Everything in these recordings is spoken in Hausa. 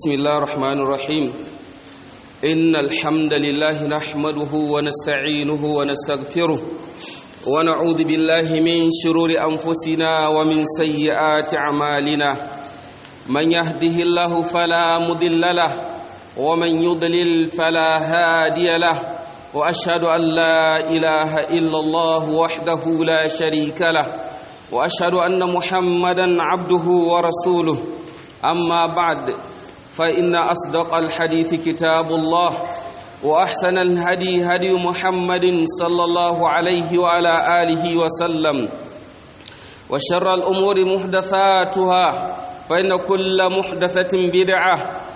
بسم الله الرحمن الرحيم. إن الحمد لله نحمده ونستعينه ونستغفره ونعوذ بالله من شرور أنفسنا ومن سيئات أعمالنا. من يهده الله فلا مضل له ومن يضلل فلا هادي له، وأشهد أن لا إله إلا الله وحده لا شريك له، وأشهد أن محمدا عبده ورسوله. أما بعد، فإن أصدق الحديث كتاب الله، وأحسن الهدي هدي محمد صلى الله عليه وعلى آله وسلم، وشر الأمور محدثاتها، فإن كل محدثة بدعة،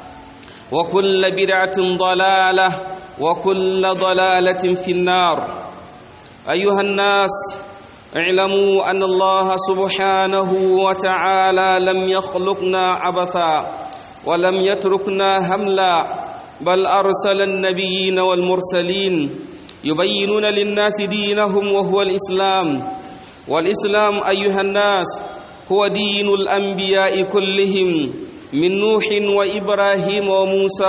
وكل بدعة ضلالة، وكل ضلالة في النار. أيها الناس، اعلموا أن الله سبحانه وتعالى لم يخلقنا عبثا ولم يتركنا هملا، بل أرسل النبيين والمرسلين يبينون للناس دينهم وهو الإسلام. والإسلام أيها الناس هو دين الأنبياء كلهم، من نوح وإبراهيم وموسى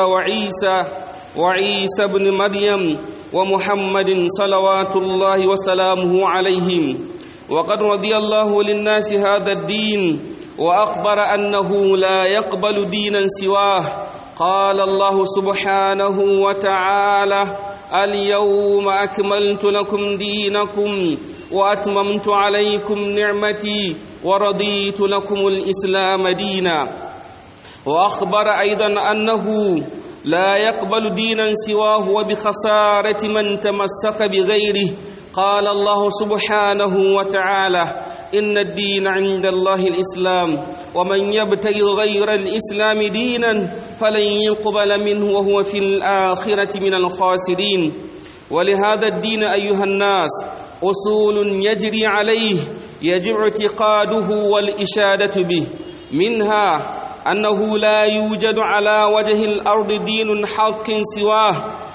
وعيسى بن مريم ومحمد صلوات الله وسلامه عليهم. وقد رضي الله للناس هذا الدين وأخبر أنه لا يقبل دينا سواه. قال الله سبحانه وتعالى: اليوم أكملت لكم دينكم وأتممت عليكم نعمتي ورضيت لكم الإسلام دينا. وأخبر أيضا أنه لا يقبل دينا سواه وبخسارة من تمسك بغيره. قال الله سبحانه وتعالى: إن الدين عند الله الإسلام، ومن يبتغي غير الإسلام دينا فلن يقبل منه وهو في الآخرة من الخاسرين. ولهذا الدين أيها الناس أصول يجري عليه، يجب اعتقاده والإشادة به. منها أنه لا يوجد على وجه الأرض دين حق سواه،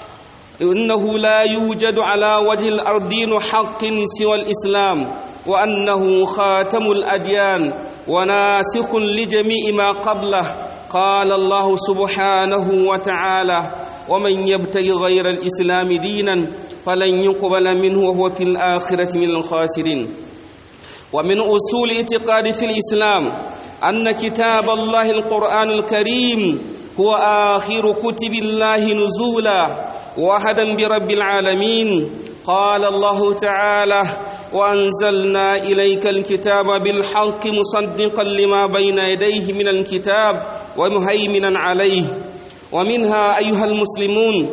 إنه لا يوجد على وجه الأرض دين حق سوى الإسلام، وأنه خاتم الأديان وناسخ لجميع ما قبله. قال الله سبحانه وتعالى: ومن يبتغي غير الإسلام دينا فلن يقبل منه وهو في الآخرة من الخاسرين. ومن أصول اعتقاد في الإسلام أن كتاب الله القرآن الكريم هو آخر كتب الله نزولا وحدا برب العالمين. قال الله تعالى: وأنزلنا إليك الكتاب بالحق مصدقا لما بين يديه من الكتاب ومهيمنا عليه. ومنها أيها المسلمون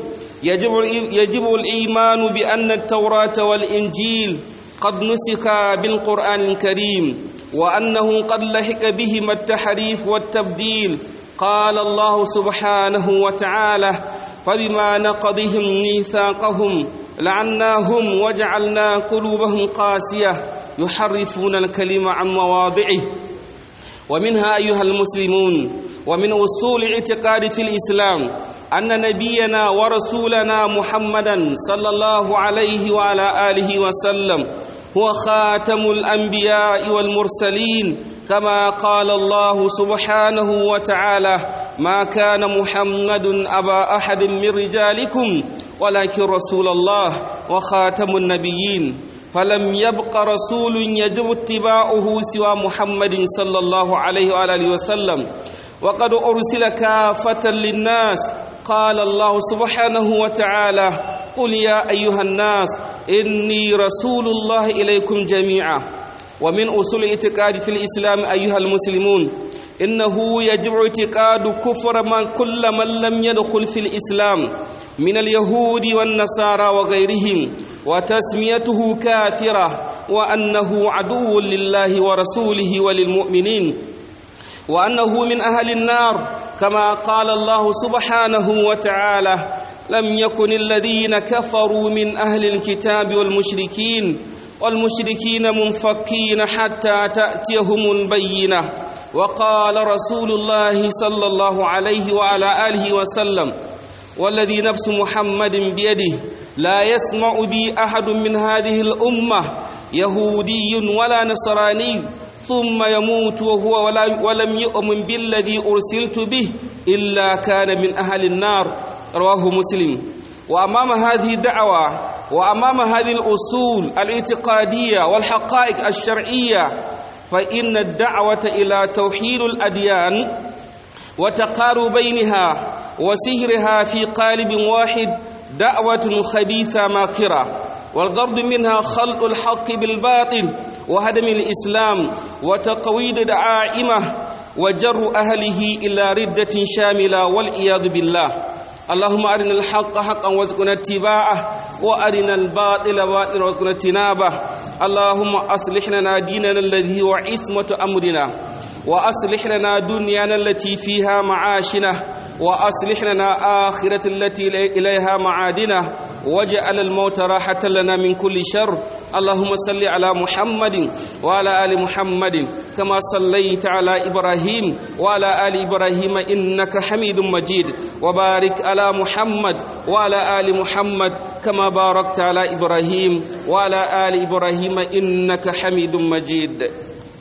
يجب الإيمان بأن التوراة والإنجيل قد نسخا بالقرآن الكريم، وأنه قد لحق بهما التحريف والتبديل. قال الله سبحانه وتعالى: فبما نقضهم ميثاقهم لعناهم وجعلنا قلوبهم قاسية يحرفون الكلم عن مواضعه. ومنها أيها المسلمون، ومن أصول الاعتقاد في الإسلام أن نبينا ورسولنا محمدا صلى الله عليه وعلى آله وسلم هو خاتم الأنبياء والمرسلين، كما قال الله سبحانه وتعالى: ما كان محمد أبا أحد من رجالكم ولكن رسول الله وخاتم النبيين. فلم يبق رسول يجب اتباعه سوى محمد صلى الله عليه وآله وسلم، وقد أرسل كافة للناس. قال الله سبحانه وتعالى: قل يا أيها الناس إني رسول الله إليكم جميعا. ومن أصول الاعتقاد في الإسلام أيها المسلمون إنه يجب اعتقاد كفر كل من لم يدخل في الإسلام من اليهود والنصارى وغيرهم، وتسميته كافرة، وأنه عدو لله ورسوله وللمؤمنين، وأنه من أهل النار، كما قال الله سبحانه وتعالى: لم يكن الذين كفروا من أهل الكتاب والمشركين منفكين حتى تأتيهم البينة. وقال رسول الله صلى الله عليه وعلى آله وسلم: والذي نفس محمد بيده لا يسمع بي أحد من هذه الأمة يهودي ولا نصراني ثم يموت وهو ولم يؤمن بالذي أرسلت به إلا كان من أهل النار رواه مسلم. وأمام هذه الدعوة وأمام هذه الأصول الاعتقادية والحقائق الشرعية فإن الدعوة إلى توحيد الأديان وتقارب بينها وسهرها في قالب واحد دعوة خبيثة ماكرة، والغرض منها خلط الحق بالباطل وهدم الإسلام وتقويض دعائمه وجر أهله إلى ردة شاملة والعياذ بالله. اللهم أرنا الحق حقا وارزقنا اتباعه وأرنا الباطل باطلا وارزقنا اجتنابه. اللهم أصلح لنا ديننا الذي هو عصمة أمرنا، وأصلح لنا دنيانا التي فيها معاشنا، وأصلح لنا آخرة التي إليها معادنا، واجعل الموت راحة لنا من كل شر. اللهم صل على محمد وعلى آل محمد كما صليت على إبراهيم وعلى آل إبراهيم إنك حميد مجيد، وبارك على محمد وعلى آل محمد كما باركت على إبراهيم وعلى آل إبراهيم إنك حميد مجيد.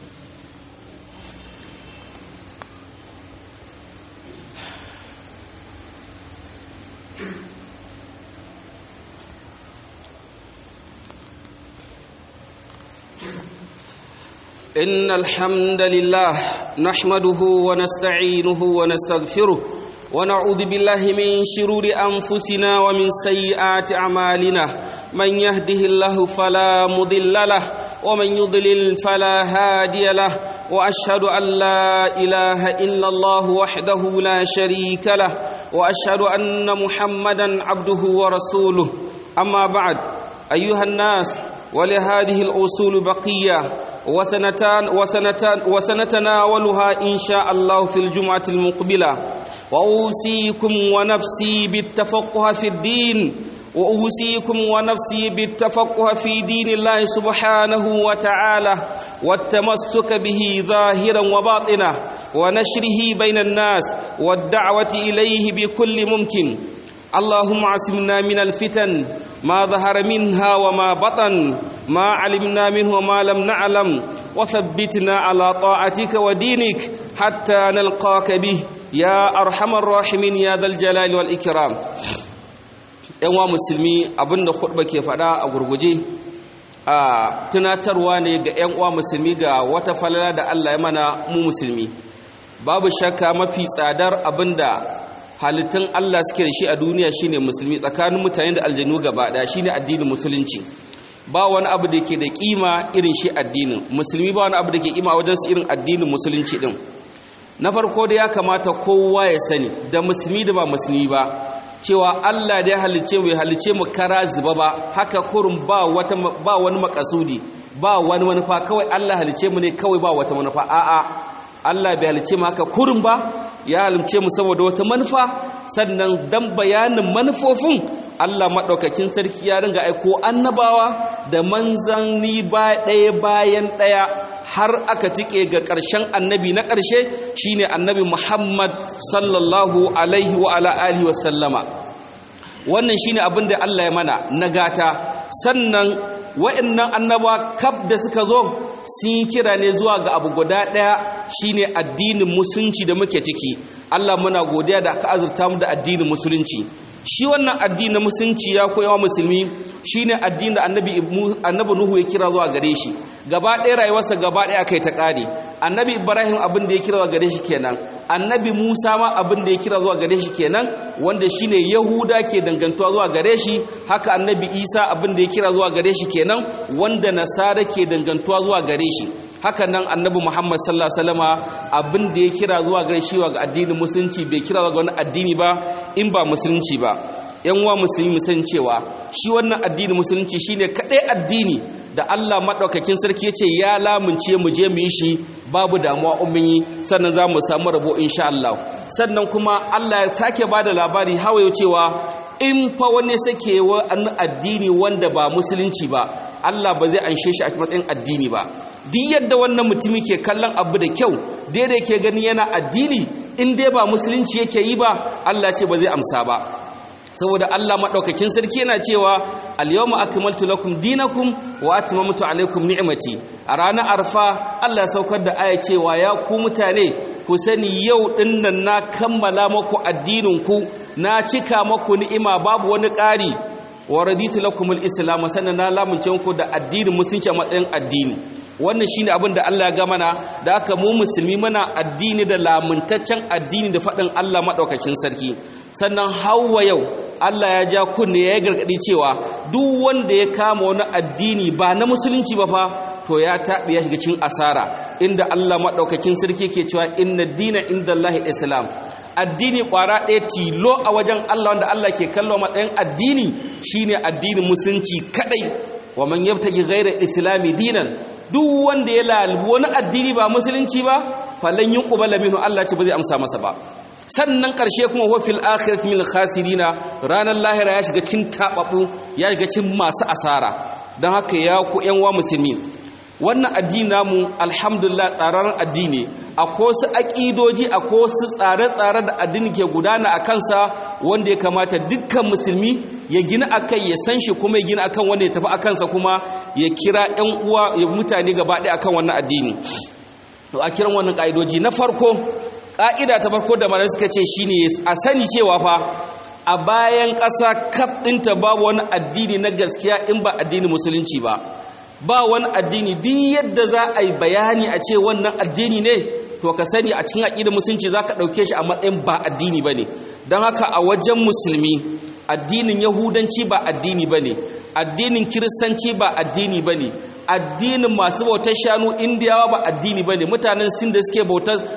إن الحمد لله نحمده ونستعينه ونستغفره ونعوذ بالله من شرور أنفسنا ومن سيئات أعمالنا، من يهده الله فلا مضل له ومن يضلل فلا هادي له، وأشهد أن لا إله إلا الله وحده لا شريك له، وأشهد أن محمدا عبده ورسوله. أما بعد أيها الناس، ولهذه الأصول بقية وسنتناولها إن شاء الله في الجمعة المقبلة. وأوصيكم ونفسي بالتفقه في الدين، وأوصيكم ونفسي بالتفقه في دين الله سبحانه وتعالى والتمسك به ظاهرا وباطنا، ونشره بين الناس والدعوة إليه بكل ممكن. اللهم عصمنا من الفتن ما ظهر منها وما بطن، ما علمنا منه وما لم نعلم، وثبتنا على طاعتك ودينك حتى نلقاك به يا أرحم الراحمين يا ذا الجلال والإكرام. ‘Yanwa musulmi, abinda khutba ke faɗa a gurguje a tunatarwa ne ga ‘yan'uwa musulmi ga wata falala da Allah ya mana mu musulmi. Babu shakka mafi tsadar abinda halittun Allah suke da shi a duniya shine musulmi, tsakanin mutane da aljanu gaba ɗaya shine addinin musulunci. Ba wani abu da ke da kima irin shi addinin musulmi, ba wani abu da ke kima wajen su irin addinin musulunci din. Na farko da ya kamata kowa ya sani, da musulmi da ba musulmi ba, cewa Allah da ya halice mu ya halice mu kara zuba ba haka kurun, ba wani makasudi, ba wani manufa, kawai Allah halice mu ne kawai, ba wata manufa. A'a, Allah bai halice mu haka kurun ba, ya halice mu saboda wata manufa. Sannan dan bayanin manufofin Allah maɗaukakin sarki ya ringa aiko annabawa da manzanni ɗaya bayan ɗaya har aka tike ga ƙarshen annabi na ƙarshe shine annabi Muhammad sallallahu alaihi wa ala alihi wa sallama. Wannan shine abin da Allah ya mana na gata. Sannan wa'annan annabawa kaf da suka zo sun kira ne zuwa ga abu guda ɗaya shine addinin musulunci da muke ciki. Allah muna godiya da aka azurta mu da addinin musulunci. Shi wannan addini na musulunci ya koyawa musulmi shine addinin da annabi Nuhu ya kira zuwa gare shi. Gaba ɗaya rayuwarsa gaba ɗaya kai ta ƙare. Annabi Ibrahim abin da ya kira zuwa gare shi kenan. Annabi Musa ma abin da ya kira zuwa gare shi kenan, wanda shine Yahuda ke dangantuwa zuwa gare shi. Haka annabi Isa abin da ya kira zuwa gare shi kenan, wanda Nasara ke dangantuwa zuwa gare shi. Haka nan annabi Muhammad sallallahu alaihi wasallama abin da ya kira zuwa gare shi ga addinin musulunci, bai kira zuwa ga wani addini ba in ba musulunci ba. Yan uwa musulmi mu san cewa shi wannan addinin musulunci shine kadai addini da Allah madaukakin sarki yace ya lamunce mu je mu yi shi babu damuwa ummi, sannan za mu samu rabo insha Allah. Sannan kuma Allah ya sake bada labari hawaye cewa in fa wani sake wa addini wanda ba musulunci ba, Allah ba zai anshe shi a matsayin addini ba. Duk yadda wannan mutumi ke kallon abu da kyau, daidai ke gani yana addini, in dai ba musulunci yake yi ba, Allah ce ba zai amsa ba. Saboda Allah madaukakin sarki yana cewa al-yawma akmaltu lakum dinakum wa atmamtu alaykum ni'mati. A ranar Arfa Allah ya saukar da aya cewa ya ku mutane, ku sani yau dinnan na kammala muku addinin ku na cika muku ni'ima babu wani ƙari wa raditu lakumul islam sannan na lamunce muku da addinin musulunci a matsayin addini. Wannan shine abin da Allah ya ga mana, da aka mu musulmi muna addini da lamuntaccen addini da faɗin Allah maɗaukakin sarki. Sannan hawa yau Allah ya ja kunne ya gargaɗi cewa duk wanda ya kama wani addini ba na musulunci ba fa to ya taɓi ya shiga cikin asara, inda Allah maɗaukakin sarki ke cewa inna dina inda Allahi islam. Addini ƙwara ɗaya tilo a wajen Allah wanda Allah ke kallo matsayin addini shine addinin musulunci kaɗai. Wa man yabtaghi ghayra islami dinan, duk wanda ya lalubi wani addini ba musulunci ba falan yuqbala minhu, Allah ce ba zai amsa masa ba. Sannan ƙarshe kuma wa fil akhirati min khasirina, ranar lahira ya shiga cikin tababu, ya shiga cikin masu asara. Don haka ya ku ƴan wa musulmi, wannan addini namu alhamdulillah tsararren addini, akwai wasu aƙidoji, akwai wasu tsare-tsare da addini ke gudana a kansa wanda ya kamata dukkan musulmi ya gina akai, ya san shi kuma ya gina akan wanda ya tafi akansa, kuma ya kira ƴan uwa ya mutane gaba ɗaya akan wannan addini. To a kiran wannan ƙa'idoji, na farko ƙa'ida ta farko da malamai suka ce shine a sani cewa fa a bayan ƙasa kaf ɗinta babu wani addini na gaskiya in ba addinin musulunci ba. Ba wani addini duk yadda za a yi bayani a ce wannan addini ne, to ka sani a cikin aƙidar musulunci za ka ɗauke shi a matsayin ba addini ba ne. Don haka a wajen musulmi addinin yahudanci ba addini ba ne, addinin kiristanci ba addini ba ne, addinin masu bautar shanu indiyawa ba addini ba ne, mutanen sin da suke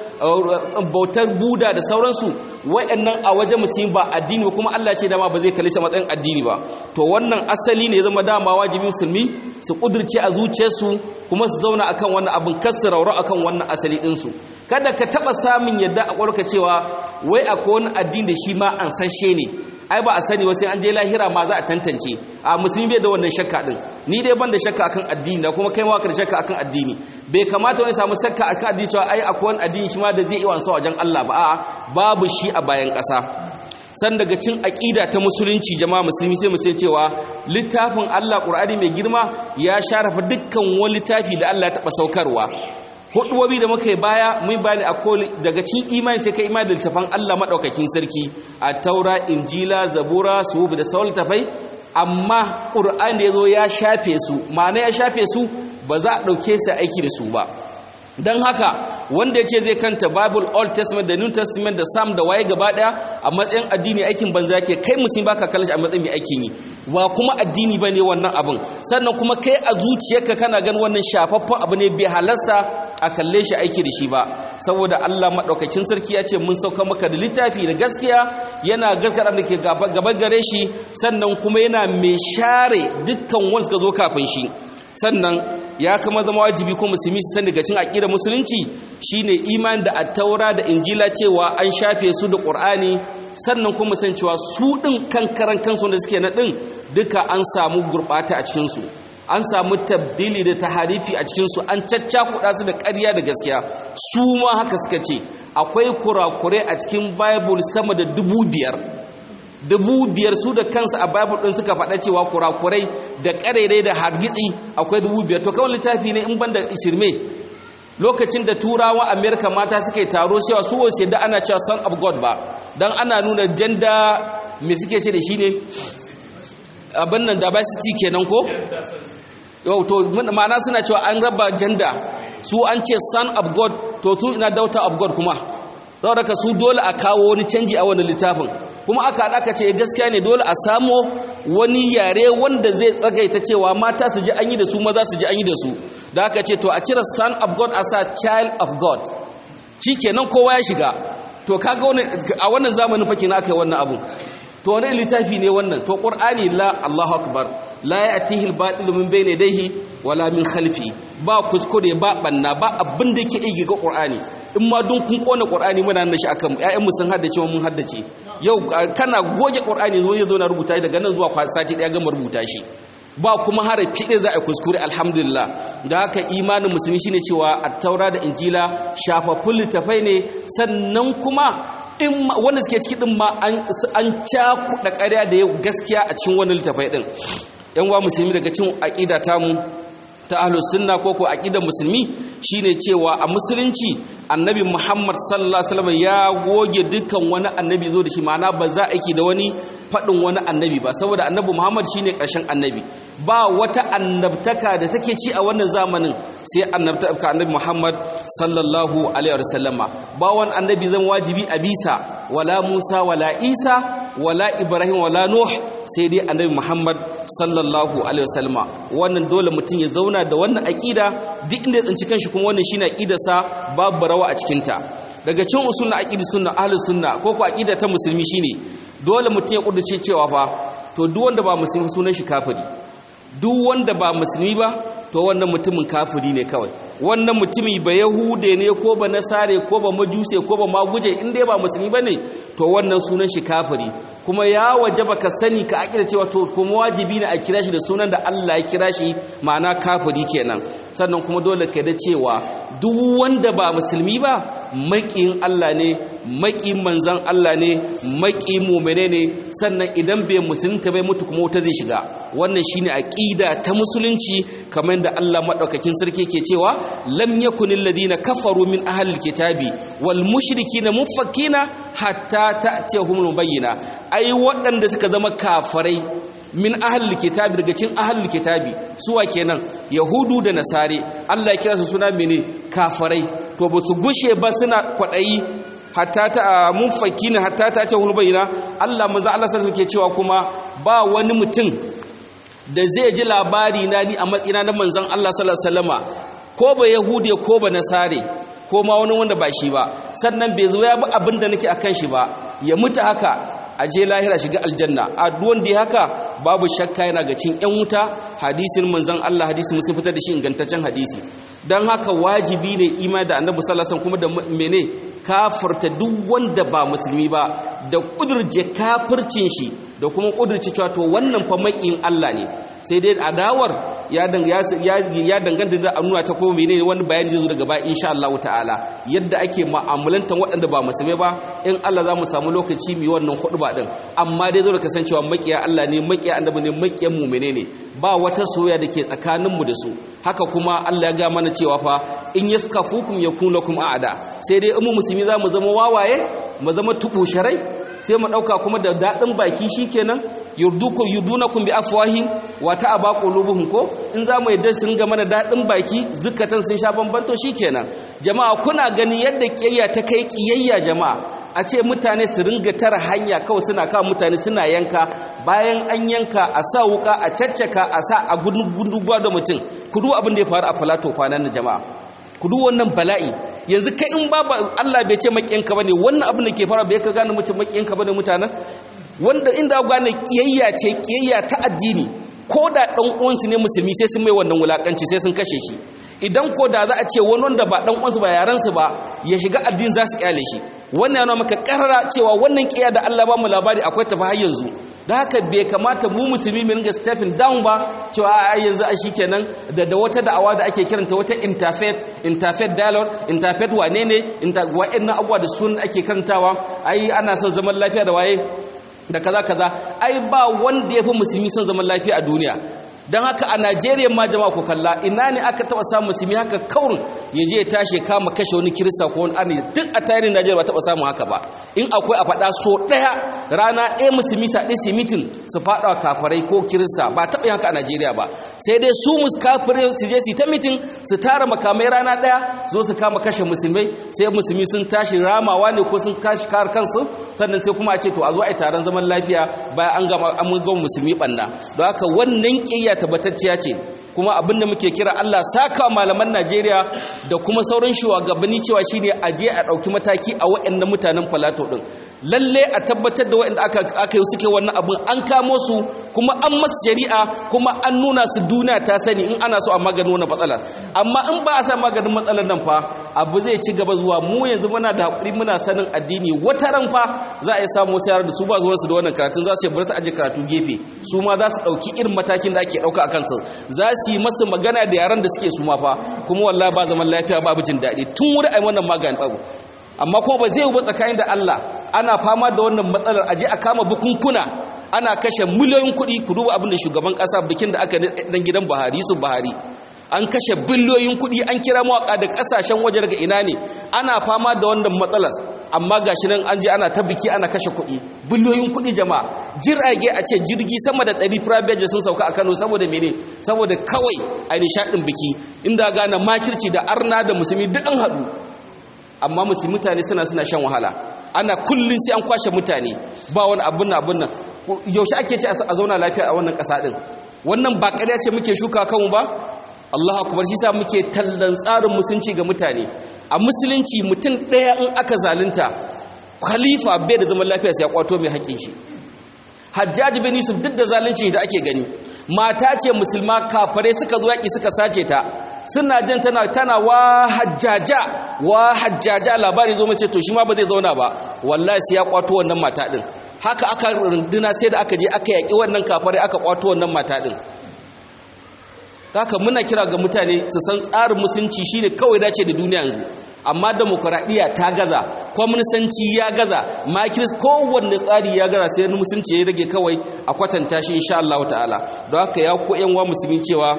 bautar buda da sauransu, wa'annan a wajen musulmi ba addini ba, kuma Allah ce dama ba zai kalli sa matsayin addini ba. To wannan asali ne zama dama wajibi musulmi su kudurce a zuciyarsu kuma su zauna akan wannan abin, kar su rauro akan wannan asali ɗinsu. Kada ka taɓa samun yadda a ƙwarka cewa wai akwai wani addini da shi ma an sashe ne, ai ba a sani ba sai an je lahira ma za a tantance. A musulmi bai da wannan shakka din, ni dai ban da shakka akan addini da kuma kai ma ka da shakka akan addini. Bai kamata wani samu shakka akan addini cewa ai akwai wani addini shi ma da zai iya wansa wajen Allah ba, a'a babu shi a bayan ƙasa. San daga cin aqida ta musulunci jama'a musulmi sai mu sai cewa littafin Allah Qur'ani mai girma ya sharafa dukkan wani littafi da Allah ya taba saukarwa. Hudubobi da muka yi baya mun bani akwai daga cikin imani sai kai imani da littafin Allah madaukakin sarki, at-taura, injila, zabura, suhuf da sauran littafai, amma Qur'ani da yazo ya shafe su. Ma'ana ya shafe su ba za a dauke su aiki da su ba. Don haka wanda ya ce zai kanta Bible Old Testament da New Testament da Psalm da waye gaba daya a matsayin addini aikin banza yake, kai musulmi baka kallon shi a matsayin mai aikin yi, ba kuma addini bane wannan abin. Sannan kuma kai a zuciyarka kana ganin wannan shafaffen abu ne, bai halarsa a kalle shi aiki da shi ba, saboda Allah madaukakin sarki ya ce mun sauka maka da littafi da gaskiya, yana gaskata da ke gaba gare shi, sannan kuma yana mai share dukkan wanda suka zo kafin shi. Sannan ya kama zama wajibi ko musulmi su san daga cikin aqidar musulunci shine iman da at-taura da injila cewa an shafe su da Qur'ani, sannan kuma san cewa su din kankaran kansu da suke na din duka an samu gurbata a cikin su, an samu tabdili da taharifi a cikin su, an caccakuɗa su da ƙarya da gaskiya. Su ma haka suka ce akwai kurakure a cikin Bible sama da 5,000 su da kansu a Bible din suka faɗa cewa kurakurai da ƙarerai da hargitsi akwai 5,000. To kawai littafi ne in banda shirme. Lokacin da turawa America mata suke taro cewa su wasu yadda ana cewa son of God ba, dan ana nuna gender me suke ce da shi ne abin nan diversity kenan ko? Yau to ma'ana suna cewa an raba gender, su an ce son of God, to su ina daughter of God kuma. Saboda ka su dole a kawo wani canji a wannan littafin. Kuma aka ce gaskiya ne dole a samo wani yare wanda zai tsagaita cewa mata su ji an yi da su, maza su ji an yi da su. Da aka ce to a cire son of God a sa child of God, shikenan kowa ya shiga. To kaga a wannan zamanin fa kenan aka yi wannan abu. To wani littafi ne wannan? To Qur'ani la, Allahu akbar, la ya'tihi al-batil min bayni yadayhi wala min khalfi. Ba kuskure ba banna ba abin da yake igi ga Qur'ani. In ma dun kun kona Qur'ani muna nan shi akan ƴaƴan mu sun haddace mun haddace. Yau kana goge Qur'ani zo na rubuta shi daga nan zuwa sati daya gama rubuta shi. Ba kuma harafi ɗaya za a kuskure, alhamdulillah. Da haka imanin musulmi shine cewa at-taura da injila shafaffun littafai ne, sannan kuma in wanda suke ciki din ma an cakuɗa ƙarya da gaskiya a cikin wannan littafai din. Yan uwa musulmi daga cikin aqida tamu ta ahlus sunna ko aqidar musulmi shine cewa a musulunci annabi Muhammad sallallahu alaihi wasallam ya goge dukkan wani annabi zo da shi, ma'ana ba za a yi da wani fadin wani annabi ba, saboda annabi Muhammad shine karshen annabi. Ba wata annabtaka da take ci a wannan zamanin sai annabtaka annabi Muhammad sallallahu alaihi wasallama. Ba wani annabi zan wajibi a bisa, wala Musa wala Isa wala Ibrahim wala Nuh, sai dai annabi Muhammad sallallahu alaihi wasallama. Wannan dole mutum ya zauna da wannan aqida duk inda ya tsinci kanshi, kuma wannan shine aqidarsa, babu rawa a cikin ta. Daga cikin usulul aqidi sunna ahlus sunna ko aqida ta musulmi shine dole mutum ya kudurce cewa fa to duk wanda ba musulmi sunan shi kafiri. Duk wanda ba musulmi ba to wannan mutumin kafiri ne kawai. Wannan mutumi ba yahude ne ko ba nasare ko ba majuse ko ba maguje, in dai ba musulmi bane to wannan sunan shi kafiri. Kuma ya wajaba ka sani ka akida cewa to kuma wajibi ne a kira shi da sunan da Allah ya kira shi, ma'ana kafiri kenan. Sannan kuma dole ka da cewa duk wanda ba musulmi ba maƙiyin Allah ne, maƙiyin manzon Allah ne, maƙiyin mu'mine ne. Sannan idan bai musulunta bai mutu kuma wuta zai shiga. Wannan shine aqida ta musulunci, kamar da Allah madaukakin sarki ke cewa lam yakunil ladina kafaru min ahlil kitabi wal mushrikina mufakkina hatta ta'tiyahumul bayyina. Ai waɗanda suka zama kafirai min ahlil kitabi, daga cikin ahlil kitabi suwa kenan yahudu da nasare, Allah ya kira su suna mene kafirai. To ba su gushe ba suna kwadayi hatta ta mufakkina hatta ta'tiyahumul bayyina. Allah manzo Allah sai ke cewa kuma ba wani mutum da zai ji labari na ni a matsayina na manzon Allah sallallahu alaihi wasallama, ko ba yahude ko ba nasare ko ma wani wanda ba shi ba, sannan bai zo ya bi abin da nake akan shi ba, ya mutu haka a je lahira shiga aljanna. A duwan da haka babu shakka yana ga cin yan wuta. Hadisin manzon Allah, hadisi musu fitar da shi ingantaccen hadisi. Dan haka wajibi ne imani da annabi sallallahu alaihi wasallam, kuma da mene kafirta duk wanda ba musulmi ba, da kudurje kafircin shi, da kuma kudurci cewa to wannan fa maƙiyin Allah ne. Sai dai adawar ya danganta da a nuna ta ko menene, wani bayani zai zo daga baya insha Allah ta'ala, yadda ake mu'amalantar waɗanda ba musulmai ba. In Allah za mu samu lokaci mu yi wannan khutba din, amma dai zo da kasancewa maƙiya Allah ne, maƙiya annabi ne, maƙiyan mu'mine ne. Ba wata soyayya da ke tsakanin mu da su. Haka kuma Allah ya ga mana cewa fa in yaskafukum yakun lakum a'da. Sai dai in mu musulmi za mu zama wawaye, mu zama tubusharai, sai mu dauka kuma da dadin baki shikenan, yudunakum bi afwahim wa ta'aba qulubuhum, ko in za mu yadda sun ga mana dadin baki zukatan sun sha bambanto shikenan. Jama'a kuna gani yadda kiyayya ta kai kiyayya jama'a, a ce mutane su ringa tara hanya kawai suna kawo mutane suna yanka, bayan an yanka a sa wuka a caccaka a sa a gunduwa da mutum. Ku duba abin da ya faru a Filato kwanan nan jama'a, ku duba wannan bala'i. Yanzu kai in babu Allah bai ce makiyanka bane, wannan abin da ke fara bai ka gane mutum makiyanka bane mutanen, wanda inda gane kiyayya ce, kiyayya ta addini, ko da dan uwansu ne musulmi sai sun mai wannan wulakanci, sai sun kashe shi. Idan ko da za a ce wani wanda ba dan uwansu ba yaransu ba ya shiga addini za su kyale shi. Wannan yana maka karara cewa wannan kiyaya da Allah ba mu labari akwai ta har yanzu. Da haka bai kamata mu musulmi mu ringa stepping down ba, cewa a yanzu a shikenan da wata da'awa da ake kiranta wata interfaith dialogue, interfaith wane ne, wa'annan abubuwa da sunan ake karantawa, ai ana son zaman lafiya da waye da kaza ai ba wanda yafi musulmi son zaman lafiya a duniya. Dan haka a Najeriya ma jama'a ku kalla, ina ne aka taba samu musulmi haka kaurin ya je ya tashi kama kashe wani kirista ko wani arni? Duk a tarihin Najeriya ba taba samu haka ba. In akwai a faɗa so ɗaya rana ɗaya musulmi sa ɗaya su mitin su faɗa kafirai ko kirista, ba taɓa yin haka a Najeriya ba. Sai dai su kafirai su je su ta mitin su tara makamai rana ɗaya zo su kama kashe musulmai, sai musulmi sun tashi ramawa ne ko sun tashi kare kansu, sannan sai kuma a ce to a zo a yi taron zaman lafiya bayan an gama musulmi ɓanna. Don haka wannan ƙiyya tabbatacciya ce. Kuma abinda muke kira Allah saka malaman Najeriya da kuma sauran shugabanni cewa shine aje a dauki mataki a waɗannan mutanen Filato din. Lalle a tabbatar da waɗanda aka yi suke wannan abin an kamo su, kuma an masu shari'a, kuma an nuna su duniya ta sani in ana so a maganin wannan matsalar. Amma in ba a sa maganin matsalar nan fa abu zai ci gaba zuwa. Mu yanzu muna da hakuri, muna sanin addini, wata ran fa za a yi samu wasu yaran da su ba zuwan su da wannan karatun, za su ce bari su aje karatu gefe, su ma za su dauki irin matakin da ake dauka akan su, za su yi masa magana da yaran da suke su ma fa, kuma wallahi ba zaman lafiya ba jin daɗi tun wuri ai wannan magani babu. Amma ko ba zai yi tsakanin da Allah, ana fama da wannan matsalar, aje a kama bukunkuna, ana kashe miliyoyin kuɗi. Ku duba abin da shugaban ƙasa bikin da aka dan gidan Buhari, Yusuf Buhari, an kashe biliyoyin kuɗi, an kira mawaƙa da ƙasashen waje daga ina ne, ana fama da wannan matsalar, amma gashi nan an je ana ta biki ana kashe kuɗi, biliyoyin kuɗi jama'a. Jirage a ce jirgi sama da 100 private sun sauka a Kano saboda mene? Saboda kawai a nishaɗin biki, inda gane makirci da arna da musulmi duk an haɗu, amma musulmi mutane suna shan wahala, ana kullum sai an kwashe mutane, ba wani abun nan. Yaushe ake ce a zauna lafiya a wannan ƙasa ɗin? Wannan ba ƙarya ce muke shuka kanmu ba? Allahu akbar, shi sa muke tallan tsarin musulunci ga mutane. A musulunci mutum ɗaya in aka zalunta, khalifa bai da zaman lafiya sai ya kwato mai haƙin shi. Hajjaj bin Yusuf duk da zalunci da ake gani, mata ce musulma, kafare suka zo yaƙi suka sace ta, suna jin tana wa hajjaja labari zo mace to shi ma ba zai zauna ba, wallahi sai ya kwato wannan mata ɗin. Haka aka runduna sai da aka je aka yaƙi wannan kafare aka kwato wannan mata ɗin. Haka muna kira ga mutane su san tsarin musulunci shine kawai dace da duniya yanzu, amma demokradiyya ta gaza, kwamnisanci ya gaza, makiris kowanne tsari ya gaza, sai musulunci ya rage kawai a kwatanta shi insha Allah ta'ala. Don haka ya ko yan wa musulmi cewa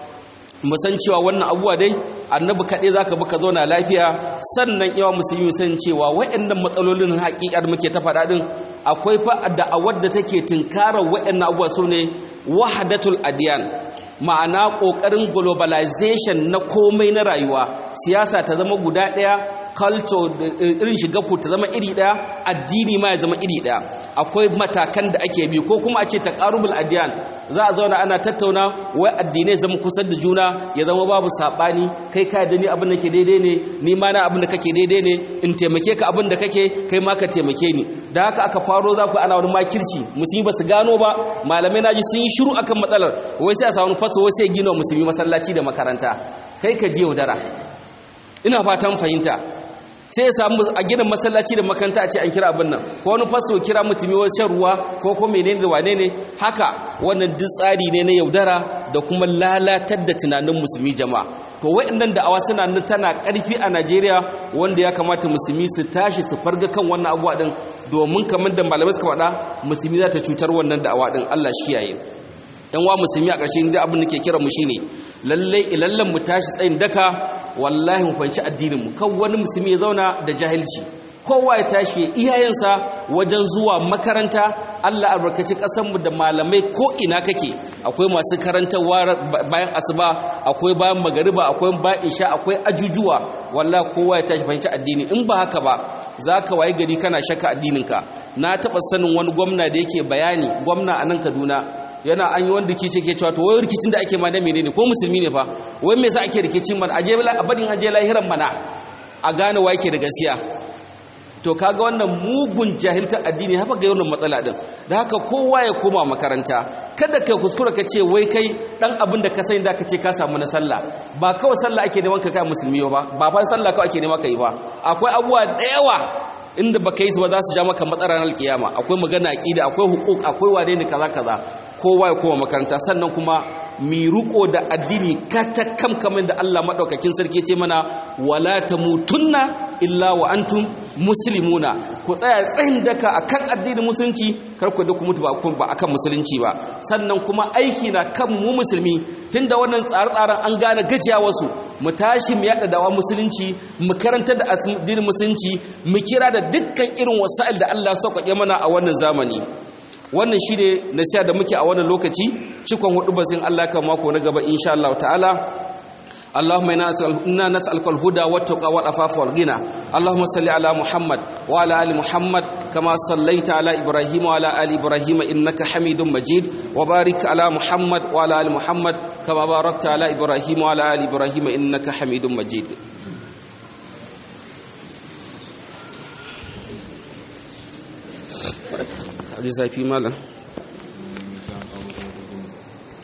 mu san cewa wannan abuwa dai annabi kaɗai zaka bi ka zauna lafiya. Sannan yawa musulmi san cewa waɗannan matsalolin haƙiƙar muke ta faɗa din akwai fa da'awar da take tunkarar waɗannan abuwa su ne wahdatul adiyan, ma'ana ƙoƙarin globalization na komai na rayuwa, siyasa ta zama guda ɗaya, culture irin shiga ku ta zama iri ɗaya, addini ma ya zama iri ɗaya. Akwai matakan da ake bi, ko kuma a ce taqarubul adiyan, za a zauna ana tattauna wai addinai zama kusa da juna, ya zama babu saɓani, kai ka da ni abin da ke daidai ne, ni ma na abin da kake daidai ne, in taimake ka abin da kake, kai ma ka taimake ni. Da haka aka faro za ku ana wani makirci, musulmi ba su gano ba, malamai naji sun yi shiru akan matsalar, wai sai a samu faso wai sai gina musulmi masallaci da makaranta, kai ka ji yaudara. Ina fatan fahimta. Sai ya samu a gina masallaci da makaranta a ce an kira abin nan, ko wani faso kira mutumi wani shan ruwa ko menene da wane ne. Haka wannan duk tsari ne na yaudara da kuma lalatar da tunanin musulmi jama'a. To waɗannan da'awa suna nan tana ƙarfi a Najeriya, wanda ya kamata musulmi su tashi su farga kan wannan abuwa din, domin kamar da malamai suka faɗa musulmi za ta cutar wannan da'awa din. Allah shi kiyaye. Yan wa musulmi a ƙarshen da abin da ke kira mu shine lallai mu tashi tsayin daka, wallahi mu fanci addinin mu. Kan wani musulmi ya zauna da jahilci, kowa ya tashi iyayensa wajen zuwa makaranta. Allah albarkaci ƙasarmu da malamai ko ina kake, akwai masu karantarwa bayan asuba, akwai bayan magariba, akwai bayan isha, akwai ajujuwa. Wallahi kowa ya tashi fahimci addini, in ba haka ba za ka waye gari kana shakka addininka. Na taɓa sanin wani gwamna da yake bayani, gwamna a nan Kaduna, yana an yi wanda ke cewa to wai rikicin da ake ma na menene, ko musulmi ne fa, wai me yasa ake rikicin mana, aje lahiran mana a gane wa yake da gaskiya. To kaga wannan mugun jahiltar addini haka ga wannan matsala din. Da haka kowa ya koma makaranta, kada ka kuskura ka ce wai kai dan abin da ka sani da ka ce ka samu na sallah. Ba kawai sallah ake neman ka kai musulmi ba fa sallah kawai ake neman ka yi ba. Akwai abubuwa da yawa inda baka yi su ba za su ja maka matsala ranar kiyama. Akwai magana aqida, akwai hukuk, akwai wane ne kaza. Kowa ya koma makaranta. Sannan kuma mi ruko da addini katakam kamar da Allah madaukakin sarki ce mana, wala tamutunna illa wa antum muslimuna. Ku tsaya tsayin daka akan addinin musulunci, kar ku da ku mutu ba akan musulunci ba. Sannan kuma aiki na kan mu musulmi, tunda wannan tsare-tsaren an gane gajiya wasu, mu tashi mu yada dawa musulunci, mu karanta da addinin musulunci, mu kira da dukkan irin wasa'il da Allah sauƙaƙe mana a wannan zamani. Wannan shi ne nasiha da muke a wannan lokaci. Cikon hudu basin Allah kan mako na gaba insha Allah ta'ala. Allahumma inna nas'aluka al-huda wat-tuqa wal-afafa wal-ghina. Allahumma salli ala Muhammad wa ala ali Muhammad kama sallaita ala Ibrahim wa ala ali Ibrahim innaka Hamidum Majid. Wa barik ala Muhammad wa ala ali Muhammad kama barakta ala Ibrahim wa ala ali Ibrahim innaka Hamidum Majid. Zafi malam.